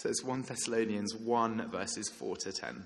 So it's 1 Thessalonians 1, verses 4 to 10.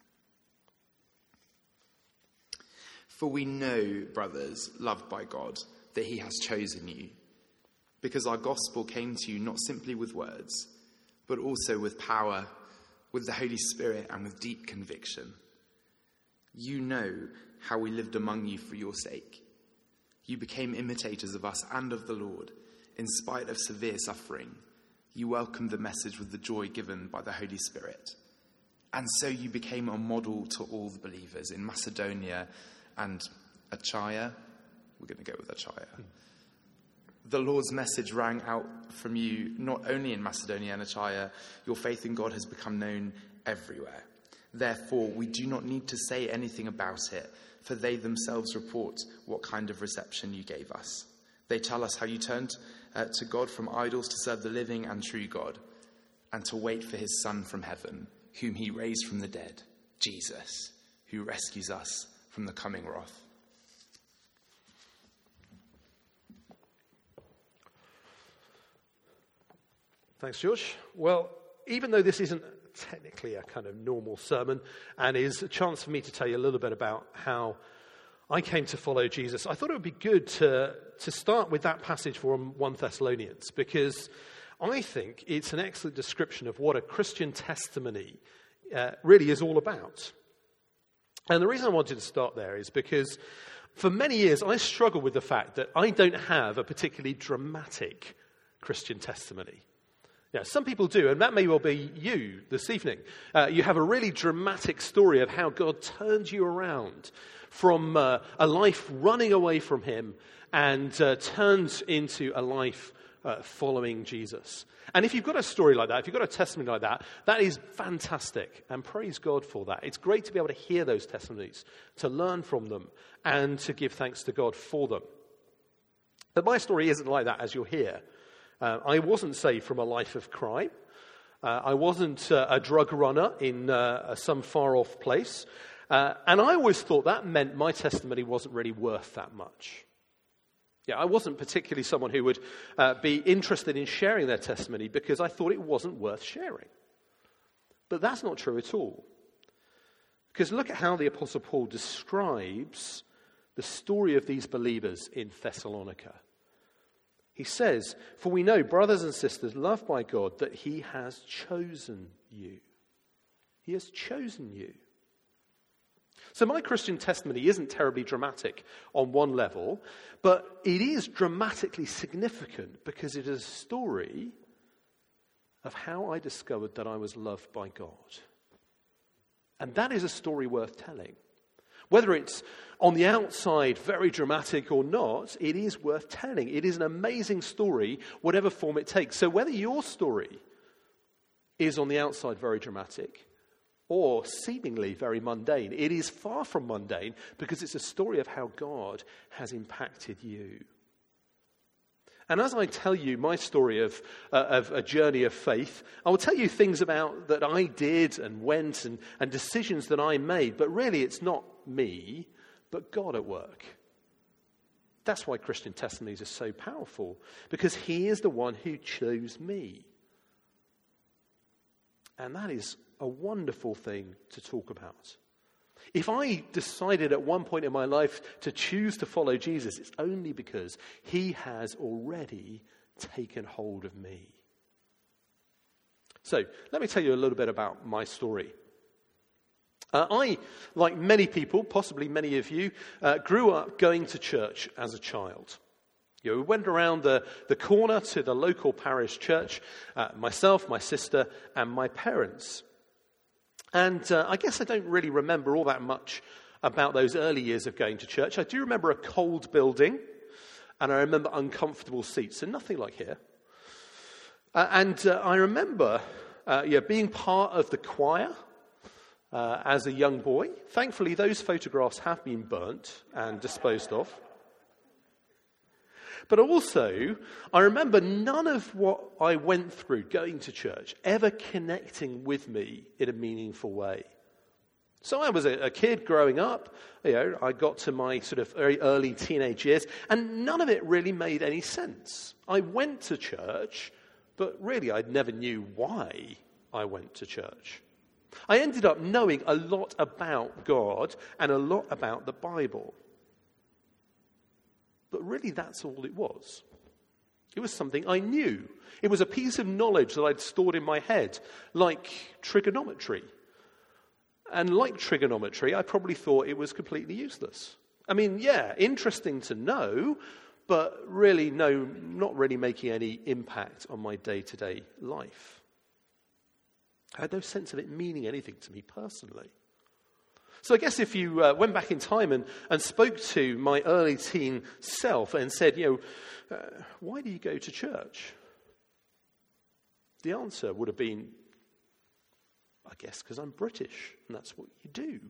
For we know, brothers, loved by God, that he has chosen you, because our gospel came to you not simply with words, but also with power, with the Holy Spirit, and with deep conviction. You know how we lived among you for your sake. You became imitators of us and of the Lord, in spite of severe suffering. You welcomed the message with the joy given by the Holy Spirit. And so you became a model to all the believers in Macedonia and Achaia. We're going to go with Achaia. The Lord's message rang out from you, not only in Macedonia and Achaia. Your faith in God has become known everywhere. Therefore, we do not need to say anything about it, for they themselves report what kind of reception you gave us. They tell us how you turned to God from idols to serve the living and true God, and to wait for his Son from heaven, whom he raised from the dead, Jesus, who rescues us from the coming wrath. Thanks, George. Well, even though this isn't technically a kind of normal sermon and is a chance for me to tell you a little bit about how I came to follow Jesus, I thought it would be good to start with that passage from 1 Thessalonians, because I think it's an excellent description of what a Christian testimony really is all about. And the reason I wanted to start there is because for many years I struggled with the fact that I don't have a particularly dramatic Christian testimony. Yeah, some people do, and that may well be you this evening. You have a really dramatic story of how God turned you around from a life running away from him and turned into a life following Jesus. And if you've got a story like that, if you've got a testimony like that, that is fantastic, and praise God for that. It's great to be able to hear those testimonies, to learn from them, and to give thanks to God for them. But my story isn't like that, as you'll hear. I wasn't saved from a life of crime. I wasn't a drug runner in some far-off place. And I always thought that meant my testimony wasn't really worth that much. Yeah, I wasn't particularly someone who would be interested in sharing their testimony because I thought it wasn't worth sharing. But that's not true at all. Because look at how the Apostle Paul describes the story of these believers in Thessalonica. He says, "For we know, brothers and sisters, loved by God, that he has chosen you." He has chosen you. So my Christian testimony isn't terribly dramatic on one level, but it is dramatically significant because it is a story of how I discovered that I was loved by God. And that is a story worth telling. Whether it's on the outside very dramatic or not, it is worth telling. It is an amazing story, whatever form it takes. So whether your story is on the outside very dramatic or seemingly very mundane, it is far from mundane because it's a story of how God has impacted you. And as I tell you my story of a journey of faith, I will tell you things about that I did and went and decisions that I made, but really it's not me, but God at work. That's why Christian testimonies are so powerful, because he is the one who chose me. And that is a wonderful thing to talk about. If I decided at one point in my life to choose to follow Jesus, it's only because he has already taken hold of me. So, let me tell you a little bit about my story. I, like many people, possibly many of you, grew up going to church as a child. You know, we went around the corner to the local parish church, myself, my sister, and my parents. And I guess I don't really remember all that much about those early years of going to church. I do remember a cold building, and I remember uncomfortable seats, and nothing like here. And I remember being part of the choir as a young boy. Thankfully, those photographs have been burnt and disposed of. But also, I remember none of what I went through going to church ever connecting with me in a meaningful way. So I was a kid growing up. I got to my sort of very early teenage years, and none of it really made any sense. I went to church, but really I never knew why I went to church. I ended up knowing a lot about God and a lot about the Bible. But really, that's all it was. It was something I knew. It was a piece of knowledge that I'd stored in my head, like trigonometry. And like trigonometry, I probably thought it was completely useless. I mean, yeah, interesting to know, but really, no, not really making any impact on my day-to-day life. I had no sense of it meaning anything to me personally. So I guess if you went back in time and spoke to my early teen self and said, why do you go to church? The answer would have been, I guess because I'm British, and that's what you do.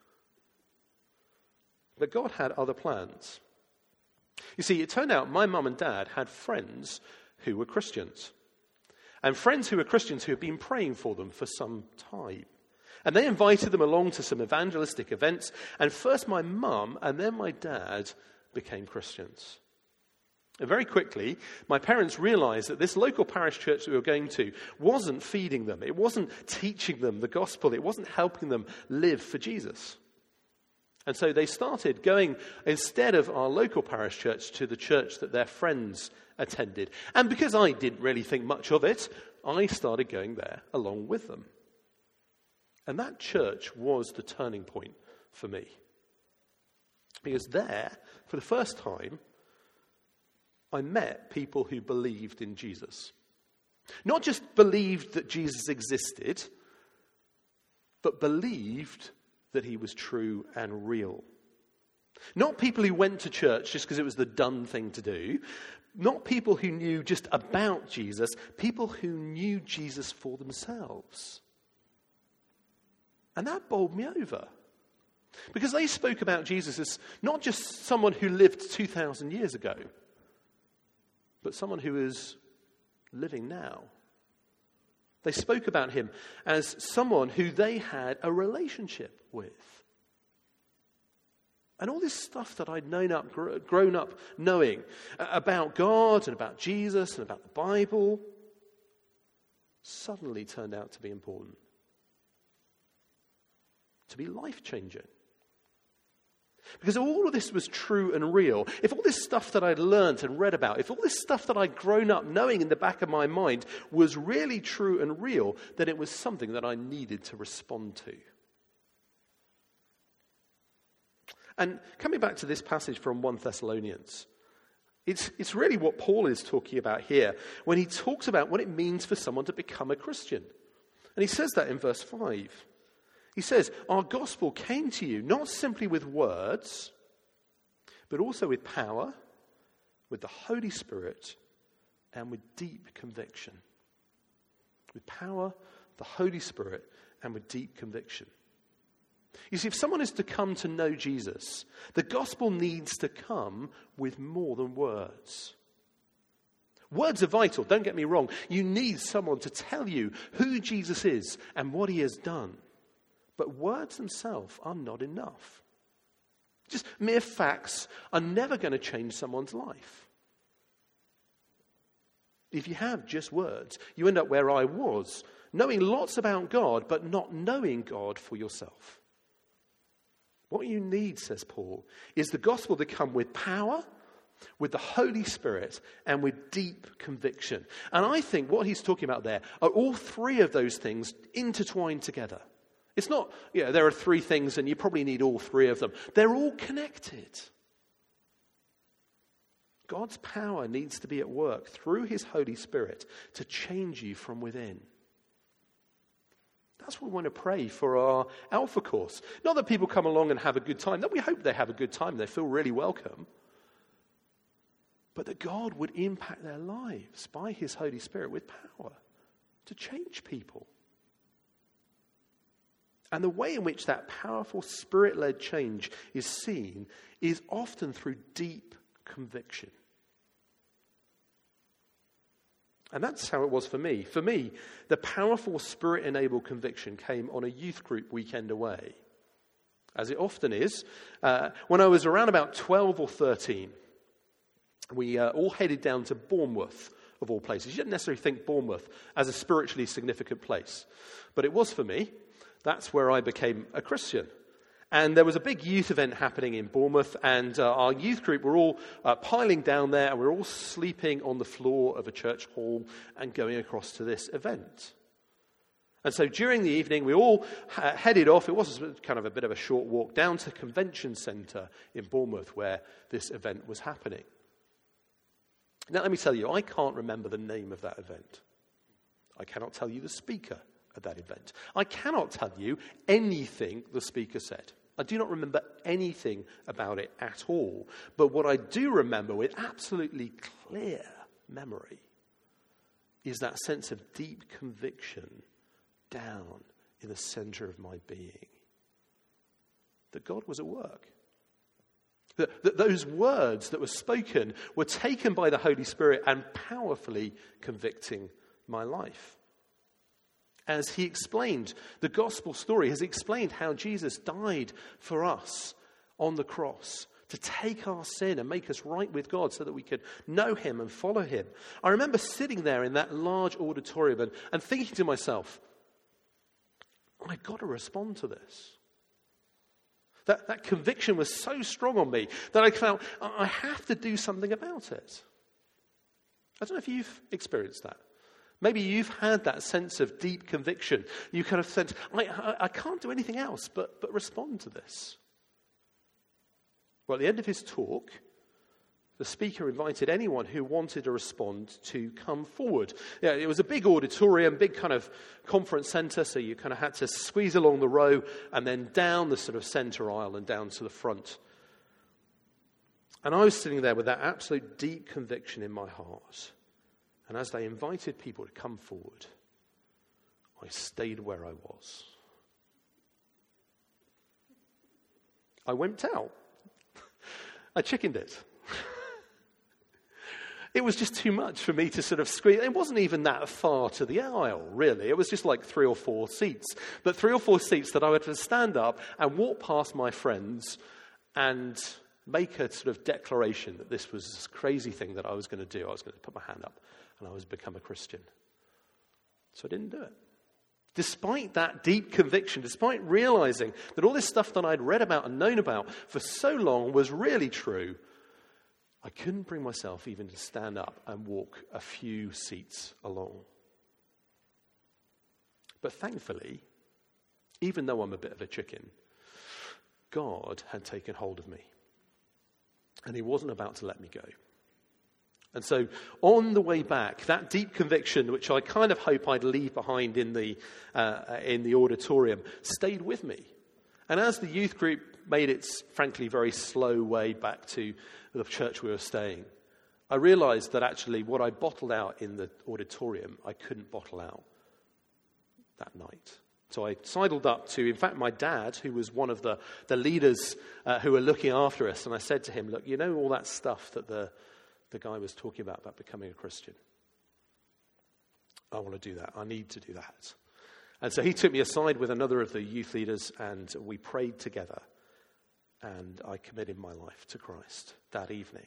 But God had other plans. You see, it turned out my mum and dad had friends who were Christians. And friends who were Christians who had been praying for them for some time. And they invited them along to some evangelistic events. And first my mum and then my dad became Christians. And very quickly, my parents realized that this local parish church that we were going to wasn't feeding them. It wasn't teaching them the gospel. It wasn't helping them live for Jesus. And so they started going, instead of our local parish church, to the church that their friends attended. And because I didn't really think much of it, I started going there along with them. And that church was the turning point for me. Because there, for the first time, I met people who believed in Jesus. Not just believed that Jesus existed, but believed that he was true and real. Not people who went to church just because it was the done thing to do. Not people who knew just about Jesus. People who knew Jesus for themselves. And that bowled me over. Because they spoke about Jesus as not just someone who lived 2,000 years ago, but someone who is living now. They spoke about him as someone who they had a relationship with. And all this stuff that I'd grown up knowing about God and about Jesus and about the Bible suddenly turned out to be important. To be life-changing. Because if all of this was true and real, if all this stuff that I'd learned and read about, if all this stuff that I'd grown up knowing in the back of my mind was really true and real, then it was something that I needed to respond to. And coming back to this passage from 1 Thessalonians, it's really what Paul is talking about here when he talks about what it means for someone to become a Christian. And he says that in verse 5. He says, our gospel came to you not simply with words, but also with power, with the Holy Spirit, and with deep conviction. With power, the Holy Spirit, and with deep conviction. You see, if someone is to come to know Jesus, the gospel needs to come with more than words. Words are vital, don't get me wrong. You need someone to tell you who Jesus is and what he has done. But words themselves are not enough. Just mere facts are never going to change someone's life. If you have just words, you end up where I was, knowing lots about God, but not knowing God for yourself. What you need, says Paul, is the gospel to come with power, with the Holy Spirit, and with deep conviction. And I think what he's talking about there are all three of those things intertwined together. It's not, there are three things and you probably need all three of them. They're all connected. God's power needs to be at work through his Holy Spirit to change you from within. That's what we want to pray for our Alpha course. Not that people come along and have a good time. That we hope they have a good time. They feel really welcome. But that God would impact their lives by his Holy Spirit with power to change people. And the way in which that powerful Spirit-led change is seen is often through deep conviction. And that's how it was for me. For me, the powerful Spirit-enabled conviction came on a youth group weekend away. As it often is. When I was around about 12 or 13, we all headed down to Bournemouth of all places. You didn't necessarily think Bournemouth as a spiritually significant place. But it was for me. That's where I became a Christian. And there was a big youth event happening in Bournemouth, and our youth group were all piling down there, and we were all sleeping on the floor of a church hall and going across to this event. And so during the evening, we all headed off. It was kind of a bit of a short walk down to Convention Centre in Bournemouth where this event was happening. Now, let me tell you, I can't remember the name of that event. I cannot tell you the speaker at that event. I cannot tell you anything the speaker said. I do not remember anything about it at all. But what I do remember with absolutely clear memory is that sense of deep conviction down in the center of my being that God was at work. That those words that were spoken were taken by the Holy Spirit and powerfully convicting my life. As he explained the gospel story, has explained how Jesus died for us on the cross to take our sin and make us right with God so that we could know him and follow him. I remember sitting there in that large auditorium and thinking to myself, I've got to respond to this. That conviction was so strong on me that I felt I have to do something about it. I don't know if you've experienced that. Maybe you've had that sense of deep conviction. You kind of sense, I can't do anything else but respond to this. Well, at the end of his talk, the speaker invited anyone who wanted to respond to come forward. Yeah, it was a big auditorium, big kind of conference centre, so you kind of had to squeeze along the row and then down the sort of centre aisle and down to the front. And I was sitting there with that absolute deep conviction in my heart. And as they invited people to come forward, I stayed where I was. I wimped out. I chickened it. It was just too much for me to sort of squeeze. It wasn't even that far to the aisle, really. It was just like 3 or 4 seats. But 3 or 4 seats that I would have to stand up and walk past my friends and make a sort of declaration that this was this crazy thing that I was going to do. I was going to put my hand up and I was become a Christian. So I didn't do it. Despite that deep conviction, despite realizing that all this stuff that I'd read about and known about for so long was really true, I couldn't bring myself even to stand up and walk a few seats along. But thankfully, even though I'm a bit of a chicken, God had taken hold of me. And he wasn't about to let me go. And so on the way back, that deep conviction, which I kind of hope I'd leave behind in the auditorium, stayed with me. And as the youth group made its, frankly, very slow way back to the church we were staying, I realized that actually what I bottled out in the auditorium, I couldn't bottle out that night. So I sidled up to, in fact, my dad, who was one of the leaders who were looking after us, and I said to him, look, you know all that stuff that the guy was talking about becoming a Christian? I want to do that. I need to do that. And so he took me aside with another of the youth leaders, and we prayed together. And I committed my life to Christ that evening.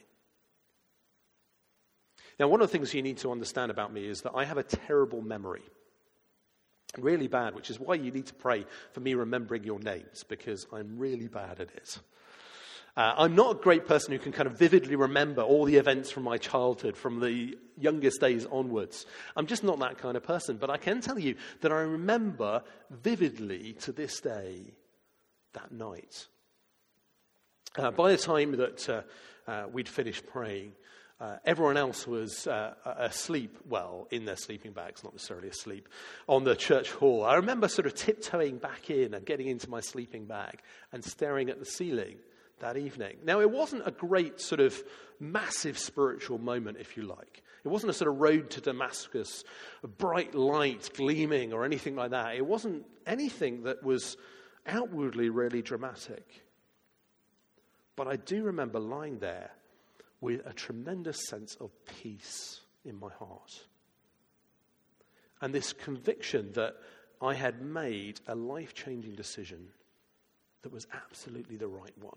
Now, one of the things you need to understand about me is that I have a terrible memory. Really bad, which is why you need to pray for me remembering your names, because I'm really bad at it. I'm not a great person who can kind of vividly remember all the events from my childhood, from the youngest days onwards. I'm just not that kind of person. But I can tell you that I remember vividly to this day that night. By the time that we'd finished praying, everyone else was asleep, well, in their sleeping bags, not necessarily asleep, on the church hall. I remember sort of tiptoeing back in and getting into my sleeping bag and staring at the ceiling that evening. Now, it wasn't a great sort of massive spiritual moment, if you like. It wasn't a sort of road to Damascus, a bright light gleaming or anything like that. It wasn't anything that was outwardly really dramatic. But I do remember lying there with a tremendous sense of peace in my heart. And this conviction that I had made a life-changing decision that was absolutely the right one.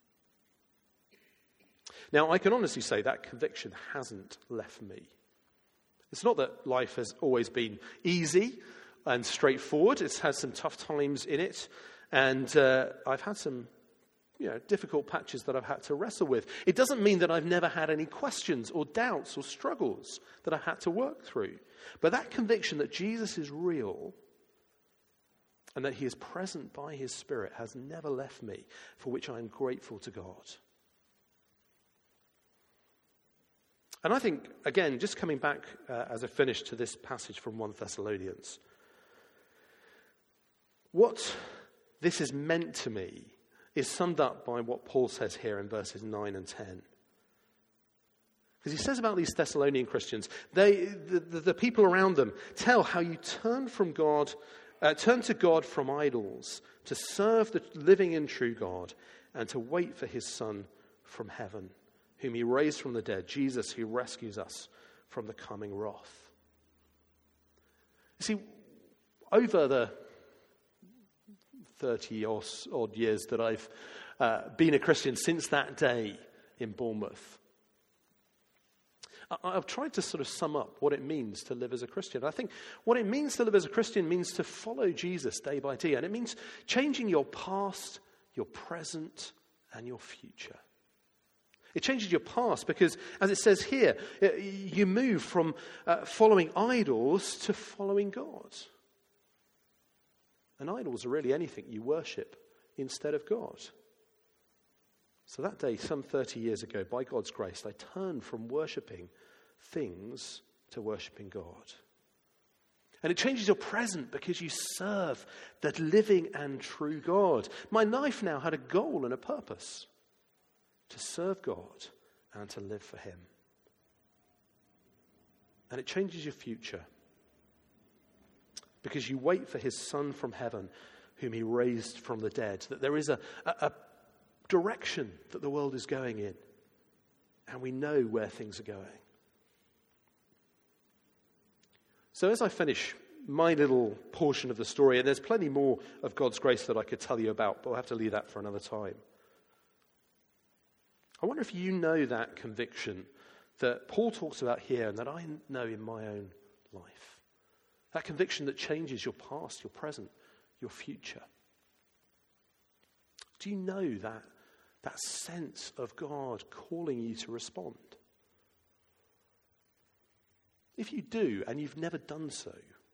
Now, I can honestly say that conviction hasn't left me. It's not that life has always been easy and straightforward. It's had some tough times in it. And I've had some difficult patches that I've had to wrestle with. It doesn't mean that I've never had any questions or doubts or struggles that I've had to work through. But that conviction that Jesus is real and that he is present by his Spirit has never left me, for which I am grateful to God. And I think, again, just coming back as I finish to this passage from 1 Thessalonians, what this has meant to me is summed up by what Paul says here in verses 9 and 10. Because he says about these Thessalonian Christians, the people around them tell how you turn to God from idols, to serve the living and true God, and to wait for his Son from heaven, whom he raised from the dead, Jesus, who rescues us from the coming wrath. You see, over the 30 or odd years that I've been a Christian since that day in Bournemouth, I've tried to sort of sum up what it means to live as a Christian. I think what it means to live as a Christian means to follow Jesus day by day. And it means changing your past, your present, and your future. It changes your past because, as it says here, you move from following idols to following God. And idols are really anything you worship instead of God. So that day, some 30 years ago, by God's grace, I turned from worshipping things to worshipping God. And it changes your present because you serve the living and true God. My life now had a goal and a purpose: to serve God and to live for him. And it changes your future because you wait for his Son from heaven, whom he raised from the dead. That there is a direction that the world is going in, and we know where things are going. So as I finish my little portion of the story, and there's plenty more of God's grace that I could tell you about, but I'll have to leave that for another time. I wonder if you know that conviction that Paul talks about here and that I know in my own life. That conviction that changes your past, your present, your future. Do you know that sense of God calling you to respond? If you do and you've never done so,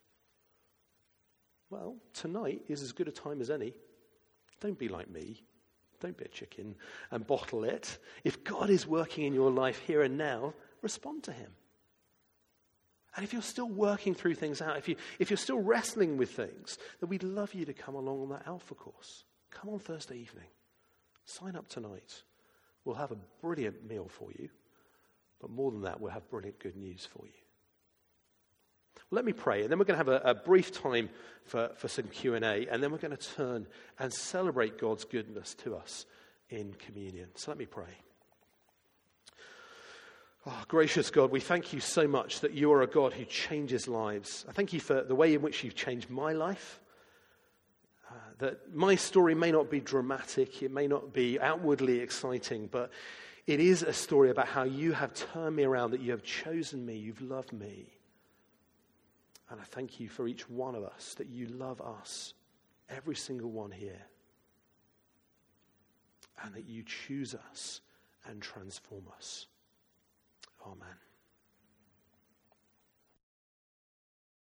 well, tonight is as good a time as any. Don't be like me. Don't be a chicken and bottle it. If God is working in your life here and now, respond to him. And if you're still working through things out, if you're still wrestling with things, then we'd love you to come along on that Alpha course. Come on Thursday evening. Sign up tonight. We'll have a brilliant meal for you. But more than that, we'll have brilliant good news for you. Well, let me pray, and then we're going to have a brief time for some Q&A, and then we're going to turn and celebrate God's goodness to us in communion. So let me pray. Oh, gracious God, we thank you so much that you are a God who changes lives. I thank you for the way in which you've changed my life. That my story may not be dramatic, it may not be outwardly exciting, but it is a story about how you have turned me around, that you have chosen me, you've loved me. And I thank you for each one of us, that you love us, every single one here. And that you choose us and transform us. Amen.